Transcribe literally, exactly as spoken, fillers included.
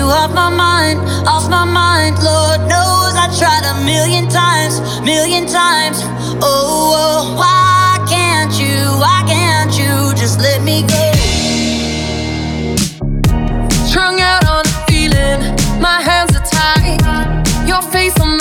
you off my mind, off my mind. Lord knows I tried a million times, million times. Oh, oh, why can't you, why can't you just let me go? Strung out on a feeling, my hands are tied. Your face on